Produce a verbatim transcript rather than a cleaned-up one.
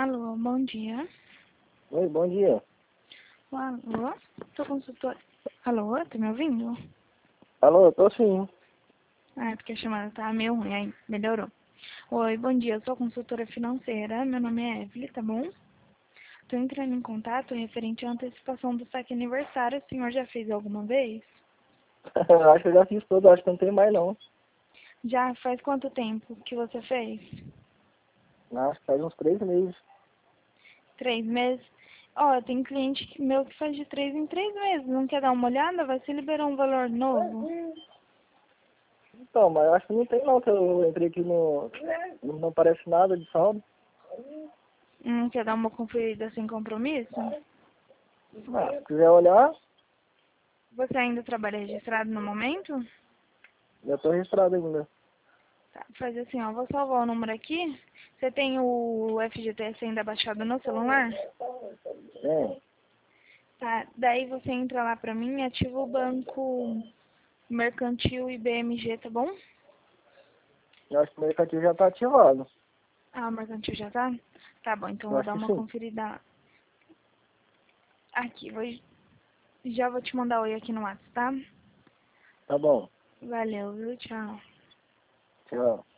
Alô, bom dia. Oi, bom dia. Alô, tô consultor. Alô, tá me ouvindo? Alô, eu tô sim. Ah, é porque a chamada tá meio ruim, aí melhorou. Oi, bom dia, eu sou consultora financeira, meu nome é Evelyn, tá bom? Tô entrando em contato referente à antecipação do saque aniversário, o senhor já fez alguma vez? Eu acho que eu já fiz tudo, acho que não tem mais não. Já faz quanto tempo que você fez? Acho que faz uns três meses. Três meses? Ó, tem cliente que- meu que faz de três em três meses, não quer dar uma olhada? Vai se liberar um valor novo? Então, mas eu acho que não tem não, que eu entrei aqui no... Não aparece nada de saldo. Não quer dar uma conferida sem compromisso? Ah, se quiser olhar, Você ainda trabalha registrado no momento? já tô registrado ainda. Tá, faz assim, ó, vou salvar o número aqui. Você tem o F G T S ainda baixado no celular? É, Tá, daí você entra lá pra mim e ativa o banco mercantil e B M G, tá bom? eu acho que o mercantil já tá ativado. Ah, o mercantil já tá? Tá bom, então Eu vou acho dar que uma sim. conferida aqui. Vou, já vou te mandar oi aqui no WhatsApp, tá? Tá bom. Valeu, viu? Tchau. Tchau.